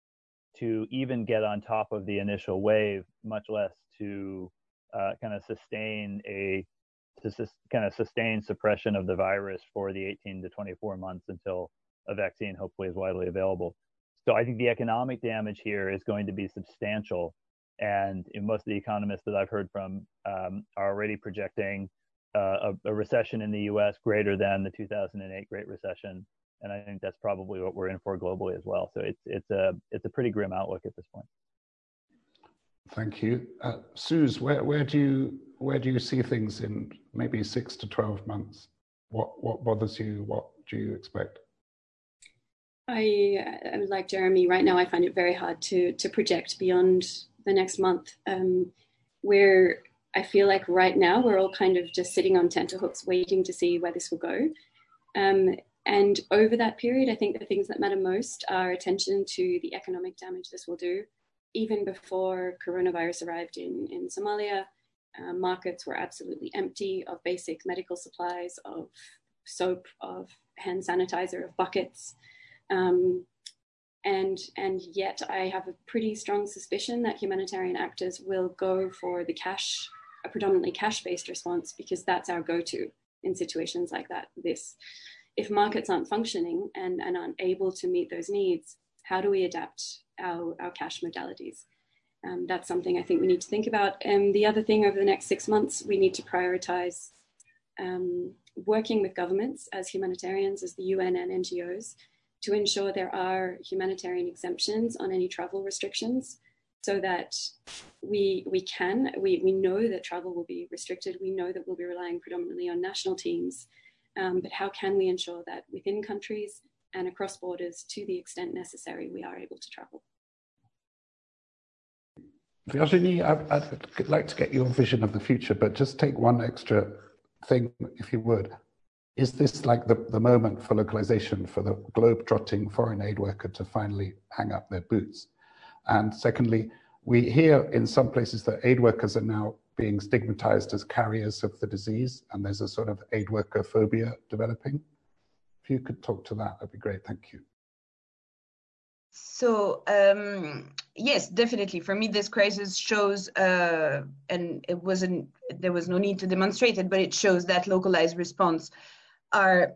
to even get on top of the initial wave, much less to uh, kind of sustain a to sus kind of sustain suppression of the virus for the eighteen to twenty-four months until a vaccine hopefully is widely available. So I think the economic damage here is going to be substantial, and in most of the economists that I've heard from um, are already projecting Uh, a, a recession in the U S greater than the two thousand eight Great Recession, and I think that's probably what we're in for globally as well. So it's it's a it's a pretty grim outlook at this point. Thank you, uh, Suze. Where where do you where do you see things in maybe six to twelve months? What what bothers you? What do you expect? I, like Jeremy, right now I find it very hard to to project beyond the next month. Um, where I feel like right now we're all kind of just sitting on tenterhooks waiting to see where this will go. Um, and over that period, I think the things that matter most are attention to the economic damage this will do. Even before coronavirus arrived in, in Somalia, uh, markets were absolutely empty of basic medical supplies, of soap, of hand sanitizer, of buckets. Um, and, and yet I have a pretty strong suspicion that humanitarian actors will go for the cash a predominantly cash-based response, because that's our go-to in situations like that. This, if markets aren't functioning and, and aren't able to meet those needs, how do we adapt our, our cash modalities? Um, that's something I think we need to think about. And the other thing, over the next six months, we need to prioritize um, working with governments as humanitarians, as the U N and N G Os, to ensure there are humanitarian exemptions on any travel restrictions, so that we we can, we, we know that travel will be restricted. We know that we'll be relying predominantly on national teams, um, but how can we ensure that within countries and across borders, to the extent necessary, we are able to travel? Virginie, I'd, I'd like to get your vision of the future, but just take one extra thing, if you would. Is this like the, the moment for localization, for the globe-trotting foreign aid worker to finally hang up their boots? And secondly, we hear in some places that aid workers are now being stigmatized as carriers of the disease, and there's a sort of aid worker phobia developing. If you could talk to that, that'd be great. Thank you. So um, yes, definitely. For me, this crisis shows, uh, and it wasn't, there was no need to demonstrate it, but it shows that localized response are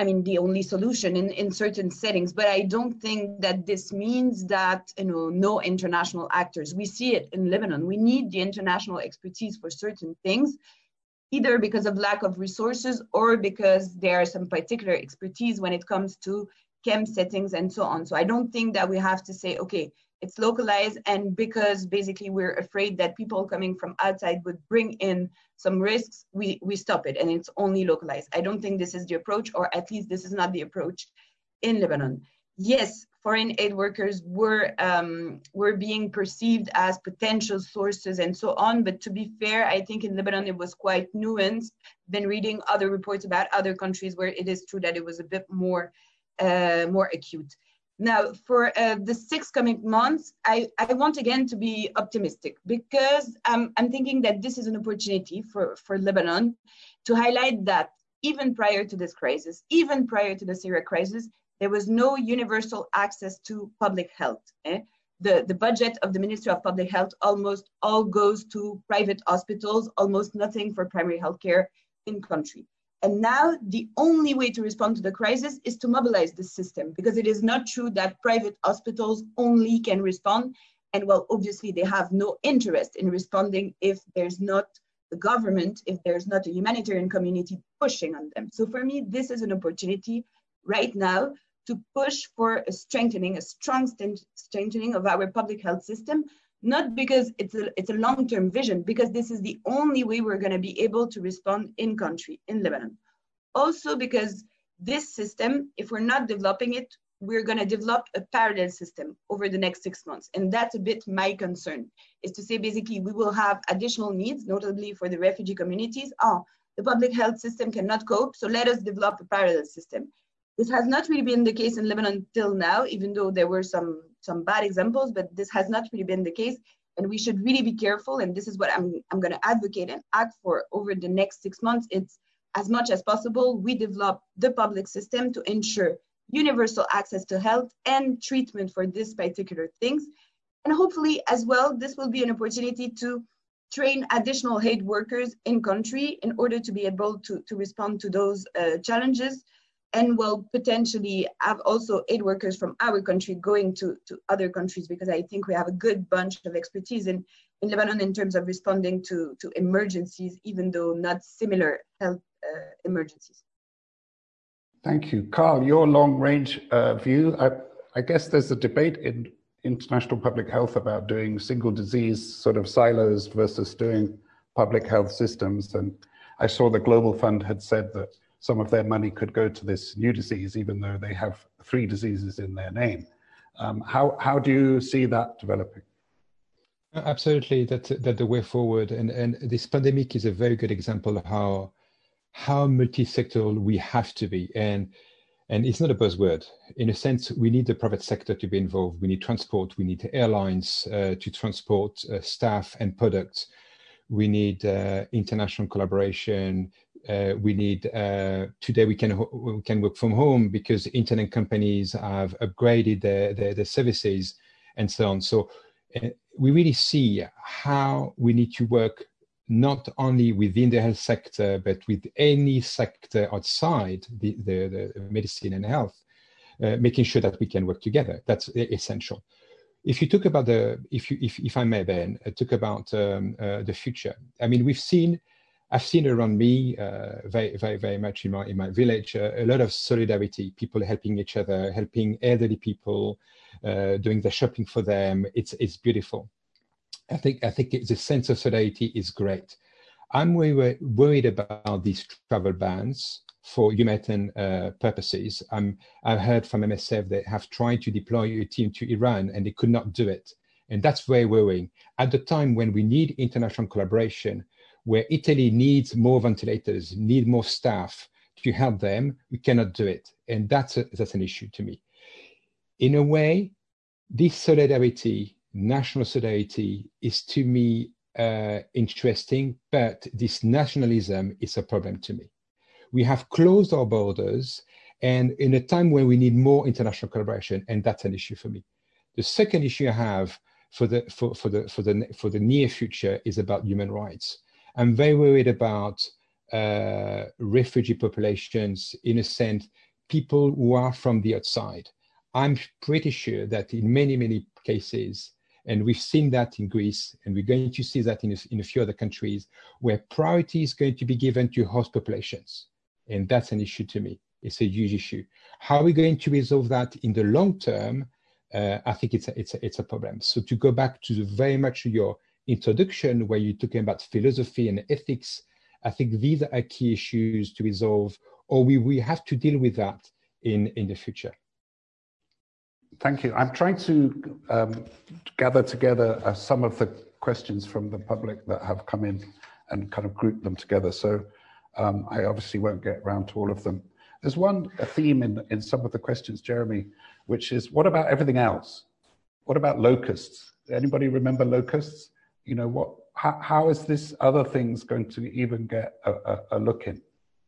I mean, the only solution in, in certain settings, but I don't think that this means that, you know, no international actors. We see it in Lebanon. We need the international expertise for certain things, either because of lack of resources or because there are some particular expertise when it comes to chem settings and so on. So I don't think that we have to say, okay, it's localized, and because basically we're afraid that people coming from outside would bring in some risks, we, we stop it and it's only localized. I don't think this is the approach, or at least this is not the approach in Lebanon. Yes, foreign aid workers were, um, were being perceived as potential sources and so on, but to be fair, I think in Lebanon it was quite nuanced. Been reading other reports about other countries where it is true that it was a bit more, uh, more acute. Now, for uh, the six coming months, I, I want again to be optimistic, because um, I'm thinking that this is an opportunity for, for Lebanon to highlight that even prior to this crisis, even prior to the Syria crisis, there was no universal access to public health. Eh? The, the budget of the Ministry of Public Health almost all goes to private hospitals, almost nothing for primary healthcare in country. And now the only way to respond to the crisis is to mobilize the system, because it is not true that private hospitals only can respond. And well, obviously they have no interest in responding if there's not the government, if there's not a humanitarian community pushing on them. So for me, this is an opportunity right now to push for a strengthening, a strong strengthening of our public health system, not because it's a, it's a long-term vision, because this is the only way we're going to be able to respond in country, in Lebanon. Also because this system, if we're not developing it, we're going to develop a parallel system over the next six months. And that's a bit my concern, is to say basically we will have additional needs, notably for the refugee communities. Oh, the public health system cannot cope, so let us develop a parallel system. This has not really been the case in Lebanon till now, even though there were some, some bad examples, but this has not really been the case. And we should really be careful. And this is what I'm, I'm going to advocate and act for over the next six months. It's as much as possible, we develop the public system to ensure universal access to health and treatment for these particular things. And hopefully as well, this will be an opportunity to train additional aid workers in country in order to be able to, to respond to those uh, challenges. And will potentially have also aid workers from our country going to, to other countries, because I think we have a good bunch of expertise in, in Lebanon in terms of responding to, to emergencies, even though not similar health uh, emergencies. Thank you. Carl, your long-range uh, view, I, I guess there's a debate in international public health about doing single disease sort of silos versus doing public health systems. And I saw the Global Fund had said that some of their money could go to this new disease, even though they have three diseases in their name. Um, how, how do you see that developing? Absolutely, that's, that's the way forward. And, and this pandemic is a very good example of how, how multi-sectoral we have to be. And, and it's not a buzzword. In a sense, we need the private sector to be involved. We need transport. We need airlines uh, to transport uh, staff and products. We need uh, international collaboration. Uh, we need, uh, today we can we can work from home because internet companies have upgraded their, their, their services and so on. So uh, we really see how we need to work not only within the health sector, but with any sector outside the, the, the medicine and health, uh, making sure that we can work together. That's essential. If you talk about the, if you, if, if I may, Ben, uh, talk about um, uh, the future. I mean, we've seen, I've seen around me uh, very, very, very much in my in my village uh, a lot of solidarity. People helping each other, helping elderly people, uh, doing the shopping for them. It's it's beautiful. I think I think the sense of solidarity is great. I'm worried, worried about these travel bans for humanitarian uh, purposes. I'm, I've heard from M S F they have tried to deploy a team to Iran and they could not do it, and that's very worrying. At the time when we need international collaboration, where Italy needs more ventilators, need more staff to help them, we cannot do it. And that's, a, that's an issue to me. In a way, this solidarity, national solidarity, is to me uh, interesting, but this nationalism is a problem to me. We have closed our borders, and in a time when we need more international collaboration, and that's an issue for me. The second issue I have for the, for, for the, for the, for the near future is about human rights. I'm very worried about uh, refugee populations, in a sense, people who are from the outside. I'm pretty sure that in many, many cases, and we've seen that in Greece, and we're going to see that in a, in a few other countries, where priority is going to be given to host populations. And that's an issue to me. It's a huge issue. How are we going to resolve that in the long term? Uh, I think it's a, it's, a, it's a problem. So to go back to the very much your introduction, where you're talking about philosophy and ethics, I think these are key issues to resolve, or we, we have to deal with that in, in the future. Thank you. I'm trying to um, gather together uh, some of the questions from the public that have come in and kind of group them together. So um, I obviously won't get around to all of them. There's one a theme in, in some of the questions, Jeremy, which is, what about everything else? What about locusts? Anybody remember locusts? You know, what? How, how is this other things going to even get a, a, a look in?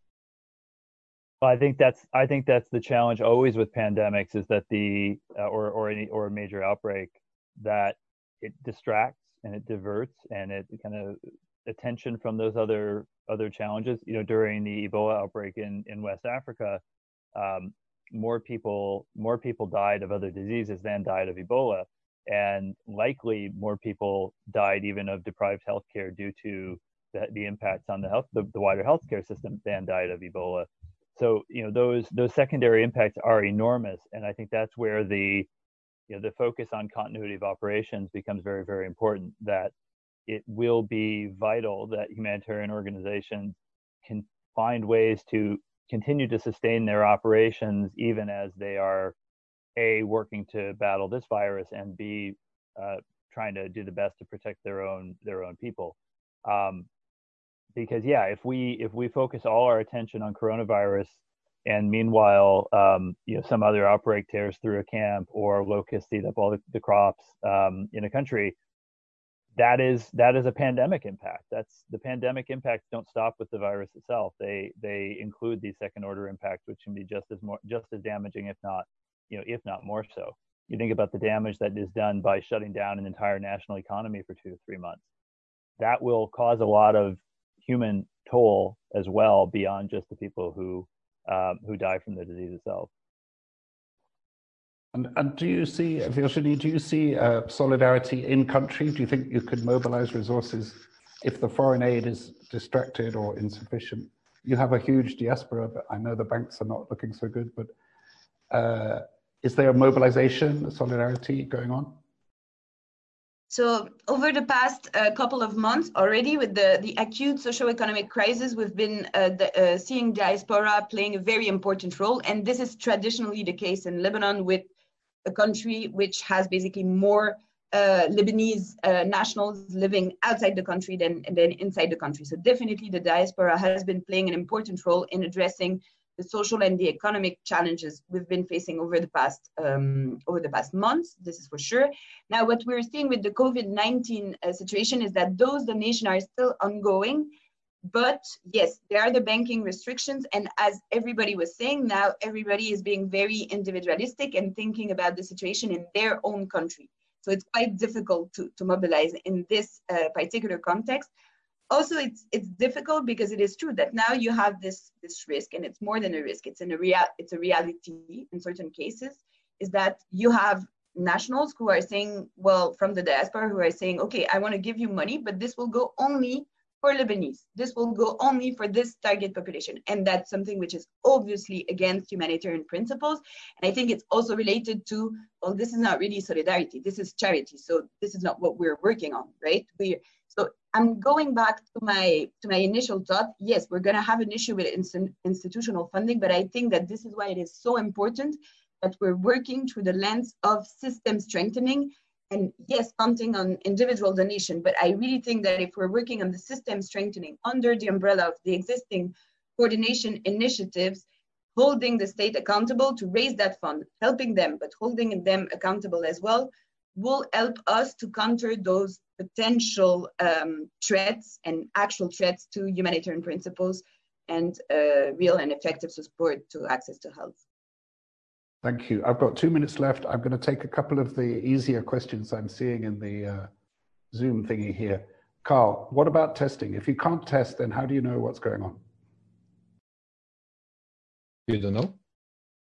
Well, I think that's I think that's the challenge always with pandemics, is that the uh, or or any or a major outbreak, that it distracts and it diverts and it kind of attention from those other other challenges. You know, during the Ebola outbreak in in West Africa, um, more people more people died of other diseases than died of Ebola, and likely more people died even of deprived healthcare due to the, the impacts on the health the, the wider healthcare system than died of Ebola. So, you know, those those secondary impacts are enormous, and I think that's where the, you know, the focus on continuity of operations becomes very, very important. That it will be vital that humanitarian organizations can find ways to continue to sustain their operations, even as they are A, working to battle this virus, and B, uh, trying to do the best to protect their own their own people. Um, Because yeah, if we if we focus all our attention on coronavirus, and meanwhile, um, you know, some other outbreak tears through a camp, or locusts eat up all the, the crops um, in a country, that is that is a pandemic impact. That's the pandemic impacts don't stop with the virus itself. They they include these second order impacts, which can be just as more just as damaging, if not you know if not more so. You think about the damage that is done by shutting down an entire national economy for two to three months. That will cause a lot of human toll as well, beyond just the people who um, who die from the disease itself. And, and do you see, Virginie, do you see uh, solidarity in country? Do you think you could mobilize resources if the foreign aid is distracted or insufficient? You have a huge diaspora, but I know the banks are not looking so good, but uh, is there a mobilization, a solidarity going on? So over the past uh, couple of months already, with the, the acute socio-economic crisis, we've been uh, the, uh, seeing diaspora playing a very important role. And this is traditionally the case in Lebanon, with a country which has basically more uh, Lebanese uh, nationals living outside the country than, than inside the country. So definitely the diaspora has been playing an important role in addressing the social and the economic challenges we've been facing over the past um, over the past months. This is for sure. Now, what we're seeing with the COVID nineteen uh, situation is that those donations are still ongoing. But yes, there are the banking restrictions. And as everybody was saying, now everybody is being very individualistic and thinking about the situation in their own country. So it's quite difficult to, to mobilize in this uh, particular context. Also, it's it's difficult because it is true that now you have this this risk, and it's more than a risk. It's in a real it's a reality in certain cases. Is that you have nationals who are saying, well, from the diaspora, who are saying, okay, I want to give you money, but this will go only for Lebanese. This will go only for this target population, and that's something which is obviously against humanitarian principles. And I think it's also related to, well, this is not really solidarity. This is charity. So this is not what we're working on, right? We so. I'm going back to my to my initial thought. Yes, we're going to have an issue with in, institutional funding, but I think that this is why it is so important that we're working through the lens of system strengthening. And yes, counting on individual donation, but I really think that if we're working on the system strengthening under the umbrella of the existing coordination initiatives, holding the state accountable to raise that fund, helping them, but holding them accountable as well, will help us to counter those potential um, threats and actual threats to humanitarian principles and uh, real and effective support to access to health. Thank you. I've got two minutes left. I'm going to take a couple of the easier questions I'm seeing in the uh, Zoom thingy here. Carl, what about testing? If you can't test, then how do you know what's going on? You don't know.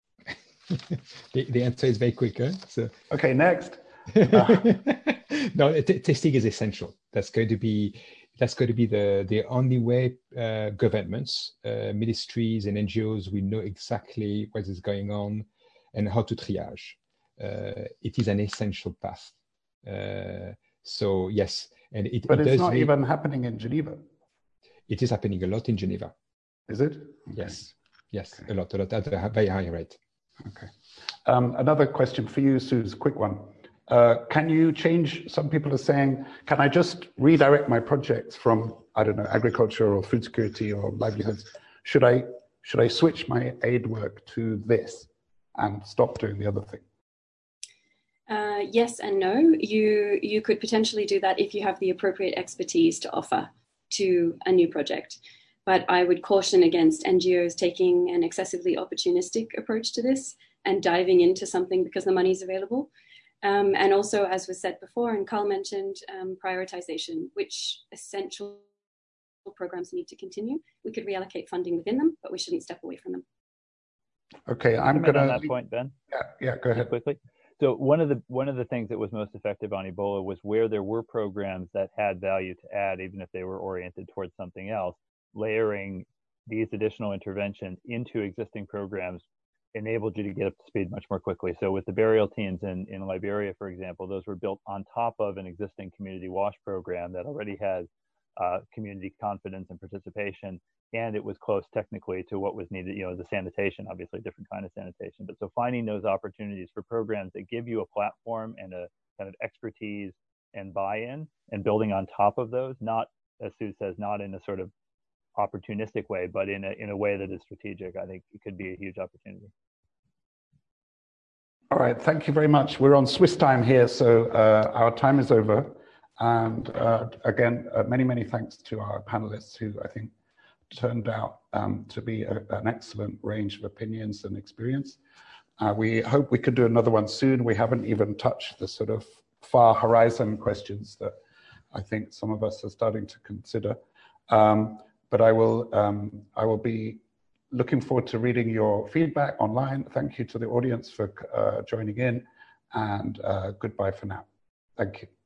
the, the answer is very quick. Huh? So okay, next. No, testing is essential. That's going to be that's going to be the the only way uh, governments, uh, ministries, and N G Os will know exactly what is going on and how to triage. Uh, it is an essential path. Uh, so yes, and it. But it it's does not really, even happening in Geneva. It is happening a lot in Geneva. Is it? Okay. Yes. Yes, okay. a lot, a lot at a very high rate. Okay. Um, another question for you, Suze, quick one. Uh, can you change, some people are saying, can I just redirect my projects from, I don't know, agriculture or food security or livelihoods? Should I, should I switch my aid work to this and stop doing the other thing? Uh, yes and no. You, you could potentially do that if you have the appropriate expertise to offer to a new project. But I would caution against N G Os taking an excessively opportunistic approach to this and diving into something because the money is available. Um, and also, as was said before, and Carl mentioned, um, prioritization, which essential programs need to continue. We could reallocate funding within them, but we shouldn't step away from them. Okay, I'm going to... on that point, Ben? Yeah, yeah, go ahead. Quickly. So one of the one of the things that was most effective on Ebola was where there were programs that had value to add, even if they were oriented towards something else, layering these additional interventions into existing programs enabled you to get up to speed much more quickly. So with the burial teams in, in Liberia, for example, those were built on top of an existing community wash program that already had uh, community confidence and participation, and it was close technically to what was needed, you know, the sanitation, obviously a different kind of sanitation. But so finding those opportunities for programs that give you a platform and a kind of expertise and buy-in and building on top of those, not, as Sue says, not in a sort of opportunistic way, but in a in a way that is strategic, I think it could be a huge opportunity. All right, thank you very much. We're on Swiss time here, so uh, our time is over. And uh, again, uh, many, many thanks to our panelists who I think turned out um, to be a, an excellent range of opinions and experience. Uh, we hope we could do another one soon. We haven't even touched the sort of far horizon questions that I think some of us are starting to consider. Um, But I will, um, I will be looking forward to reading your feedback online. Thank you to the audience for uh, joining in, and uh, goodbye for now. Thank you.